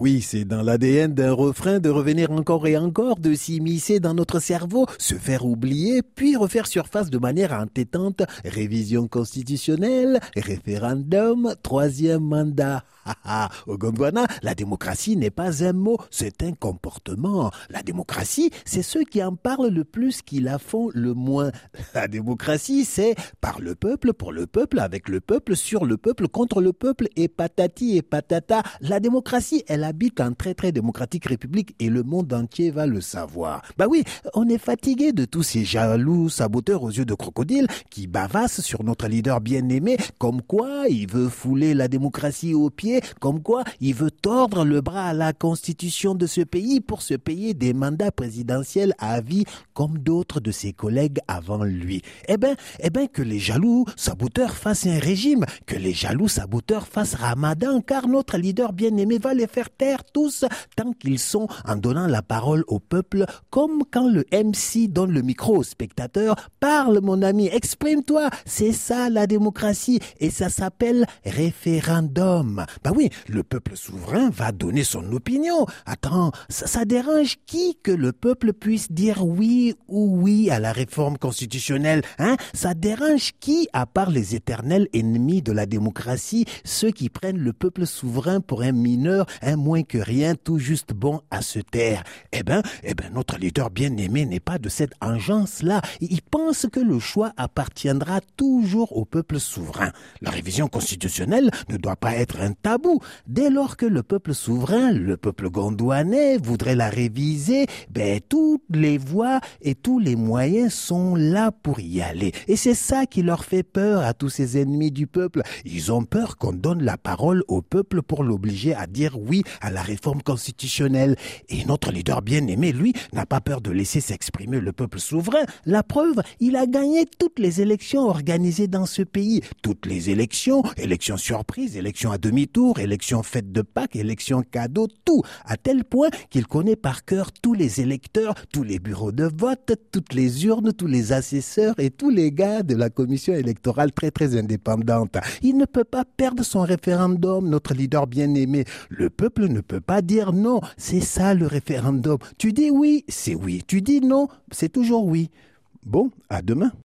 Oui, c'est dans l'ADN d'un refrain de revenir encore et encore, de s'immiscer dans notre cerveau, se faire oublier, puis refaire surface de manière entêtante. Révision constitutionnelle, référendum, troisième mandat. Au Gondwana, la démocratie n'est pas un mot, c'est un comportement. La démocratie, c'est ceux qui en parlent le plus qui la font le moins. La démocratie, c'est par le peuple, pour le peuple, avec le peuple, sur le peuple, contre le peuple, et patati et patata. La démocratie, elle habite en très très démocratique république et le monde entier va le savoir. Bah oui, on est fatigué de tous ces jaloux saboteurs aux yeux de crocodile qui bavassent sur notre leader bien-aimé, comme quoi il veut fouler la démocratie aux pieds, comme quoi il veut tordre le bras à la constitution de ce pays pour se payer des mandats présidentiels à vie comme d'autres de ses collègues avant lui. Eh ben, que les jaloux saboteurs fassent un régime, que les jaloux saboteurs fassent Ramadan, car notre leader bien-aimé va les faire taire tous tant qu'ils sont en donnant la parole au peuple, comme quand le MC donne le micro au spectateur. Parle mon ami, exprime-toi, c'est ça la démocratie et ça s'appelle référendum. Bah oui, le peuple souverain va donner son opinion. Attends, ça dérange qui que le peuple puisse dire oui ou oui à la réforme constitutionnelle, hein? Ça dérange qui, à part les éternels ennemis de la démocratie, ceux qui prennent le peuple souverain pour un mineur, un moins que rien, tout juste bon à se taire? Eh ben, notre leader bien-aimé n'est pas de cette engeance-là. Il pense que le choix appartiendra toujours au peuple souverain. La révision constitutionnelle ne doit pas être un tabou. Dès lors que le peuple souverain, le peuple gondouanais, voudrait la réviser, toutes les voies et tous les moyens sont là pour y aller. Et c'est ça qui leur fait peur à tous ces ennemis du peuple. Ils ont peur qu'on donne la parole au peuple pour l'obliger à dire oui à la réforme constitutionnelle. Et notre leader bien-aimé, lui, n'a pas peur de laisser s'exprimer le peuple souverain. La preuve, il a gagné toutes les élections organisées dans ce pays. Toutes les élections, élections surprises, élections à demi-tour, élections fêtes de Pâques, élections cadeaux, tout. À tel point qu'il connaît par cœur tous les électeurs, tous les bureaux de vote, toutes les urnes, tous les assesseurs et tous les gars de la commission électorale très très indépendante. Il ne peut pas perdre son référendum, notre leader bien-aimé. Le peuple ne peut pas dire non. C'est ça le référendum. Tu dis oui, c'est oui. Tu dis non, c'est toujours oui. Bon, à demain.